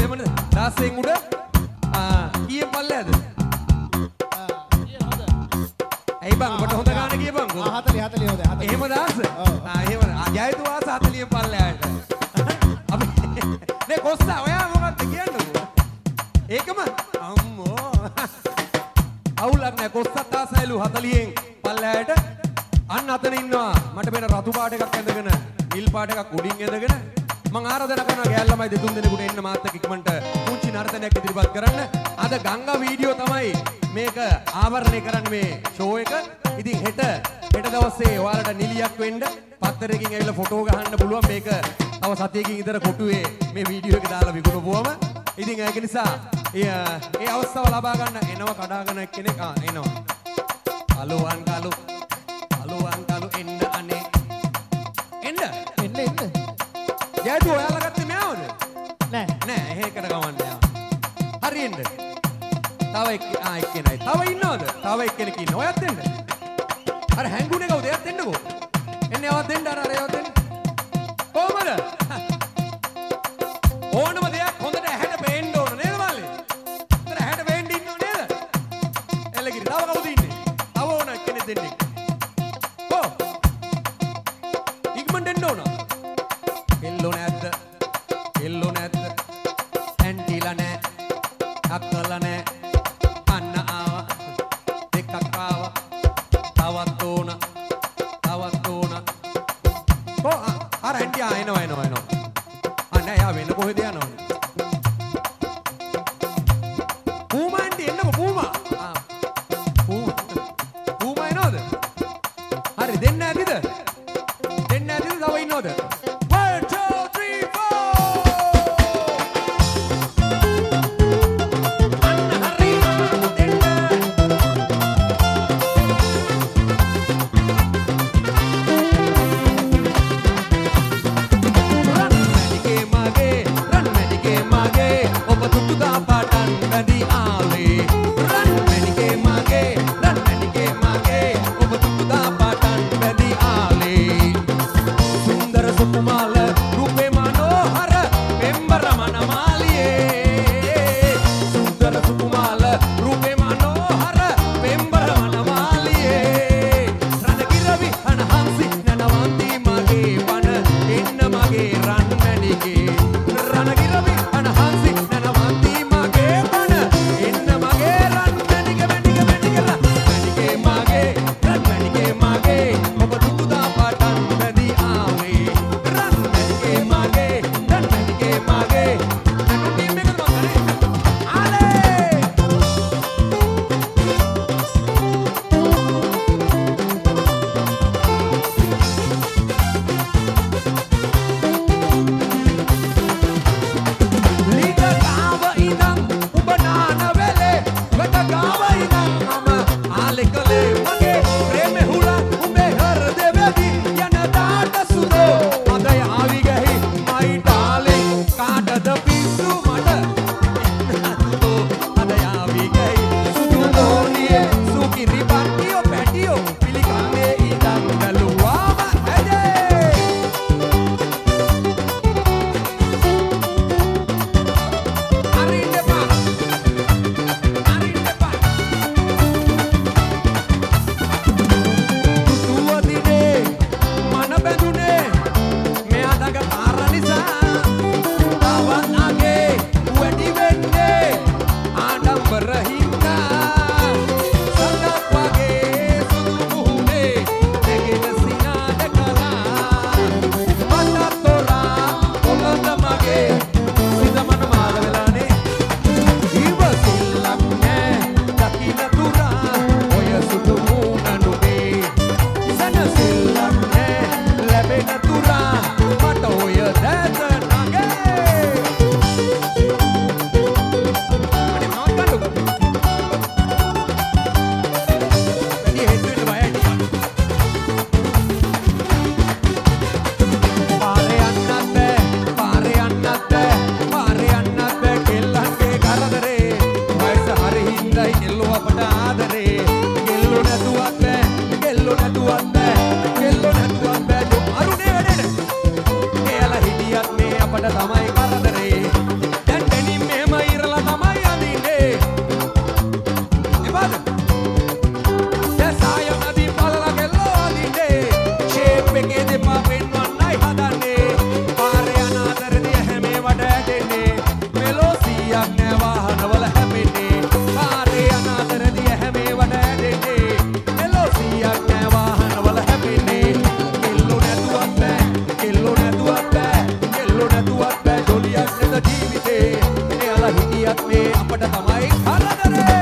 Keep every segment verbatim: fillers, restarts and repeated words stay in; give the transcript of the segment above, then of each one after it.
එහෙමද? දාසයෙන් උඩ ආ කීය පල්ලෙයද? ඇයි බං ඔබට හොඳ ගාන කියපන්කෝ. ආ හතලිය හතලිය හොඳයි හතලිය. එහෙම දාස. ආ එහෙම. ජයතු වාස හතලිය පල්ලෙයට. අපි නේ කොස්සා ඔයා මොකක්ද කියන්නකෝ. ඒකම අම්මෝ. අවුලක් නැහැ කොස්සත් දාසයිලු හතලියෙන් පල්ලෙයට. අන්න අතන ඉන්නවා. මට මෙන්න රතු පාට එකක් ඇඳගෙන නිල් පාට එකක් උඩින් ඇඳගෙන මං ආරාධනා කරනවා ගෑල් ළමයි දෙතුන් දෙනෙකුට එන්න මාත් එක්ක ඉක්මනට පුංචි නර්තනයක් ඉදිරිපත් කරන්න. අද ගංගා වීඩියෝ තමයි මේක ආවරණය කරන්නේ මේ ෂෝ එක. ඉතින් හෙට හෙට දවසේ ඔයාලට නිලියක් වෙන්න පත්තරයකින් ඇවිල්ලා ෆොටෝ ගහන්න පුළුවන්. මේක තව සතියකින් ඉතර කොටුවේ මේ වීඩියෝ එක දාලා විකුණපුවම. ඉතින් ඒක නිසා ඒ අවස්ථාව ලබා ගන්න එනවා කඩාගෙන කෙනෙක් ආ එනවා. අලුවන් කලු අලුවන් කලු එන්න අනේ එන්න එන්න එන්න. ජයතු ඔයාලා ගත්තේ මෙයාවද? නෑ නෑ එහෙකට ගමන්න යා. හරියෙන්ද? තව එක් ආ එක්කෙනයි. තව ඉන්නවද? තව එක්කෙනෙක් ඉන්න. ඔයත් එන්න. අර හැංගුනේ කවුද? එයත් එන්නකෝ. එන්න යවත් දෙන්න අර අර යවත් දෙන්න. කොහමද? ඕනම දෙයක් හොඳට ඇහැට පේන්න ඕන නේද මල්ලි? උතර ඇහැට පේන්න ඉන්නව නේද? එළගිරි. තව කවුද ඉන්නේ? තව ඕන කෙනෙක් දෙන්නේ. කො? ඉක්මන් දෙන්න ඕන. එල්ලෝ නැද්ද? එල්ලෝ නැද්ද? ඇන්ටිලා නෑ. අක්කලා නෑ. අන්න ආවා. දෙකක් ආවා. තවත් ඕන. තවත් ඕන. කො අර ඇන්ටි ආ එනවා එනවා එනවා. අන්න යා වෙන කොහෙද යනවද? පූමා ඇන්ටි එන්නකො පූමා. ආ. පූමා. පූමා එනවද? හරි දෙන්න ඇතිද? දෙන්න ඇතිද තව ඉන්නවද? one two three four. අන්න ලෝසියක් නෑ වාහනවල හැපෙන්නේ පාරේ යන අතරදී හැමේවට ඇදෙන්නේ ලෝසියක් නෑ වාහනවල හැපෙන්නේ කෙල්ලෝ නැතුවත් බෑ කෙල්ලෝ නැතුවත් බෑ කෙල්ලෝ නැතුවත් බෑ ජොලියක් නැත ජීවිතේ එයාලා හිටියත් මේ අපට තමයි කරදරේ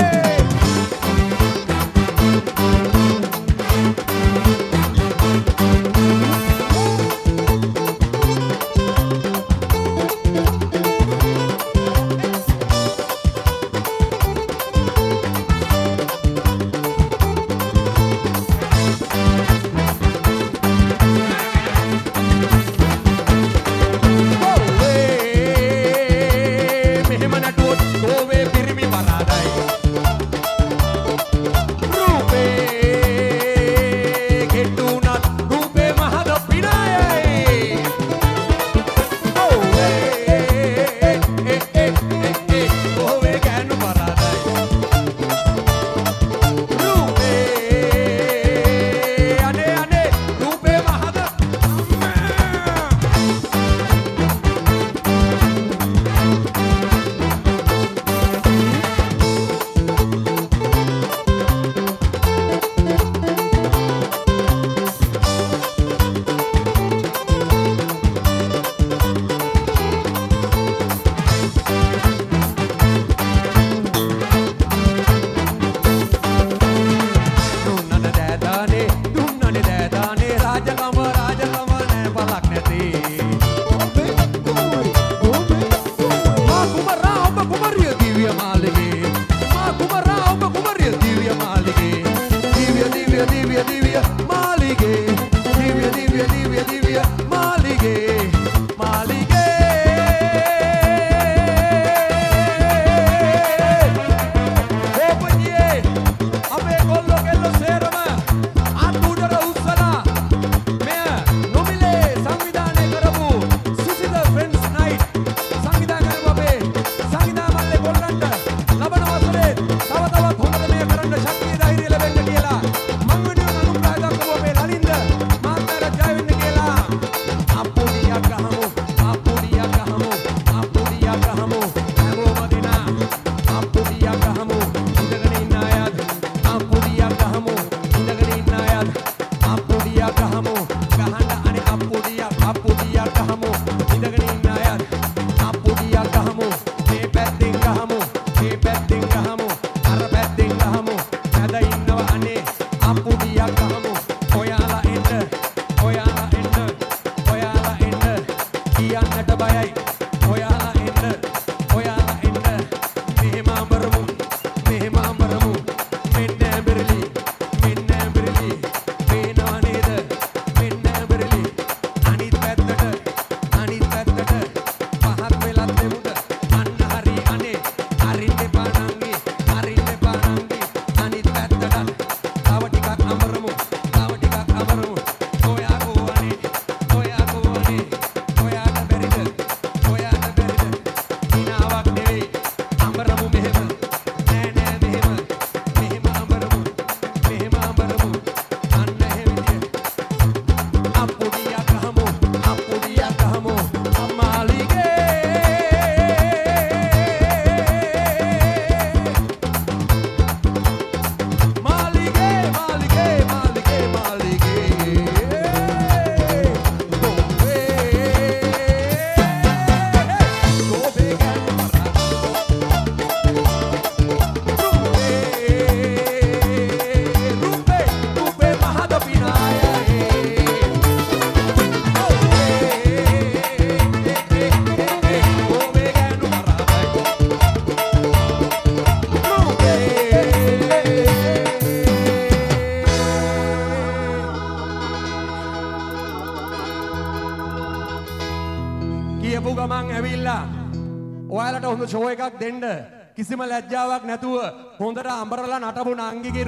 ඔයාලට හොඳ ෂෝ එකක් දෙන්න කිසිම ලැජ්ජාවක් නැතුව හොඳට අඹරලා නටපු නංගිගේ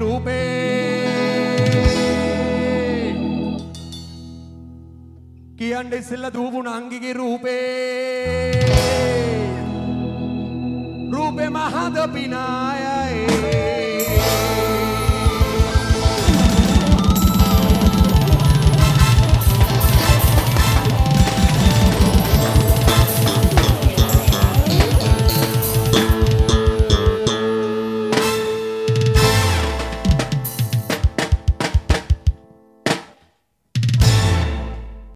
රූපේ කියන්නේ ඉස්සෙල්ලා දූපු නංගිගේ රූපේ රූපේ මහද පිනාය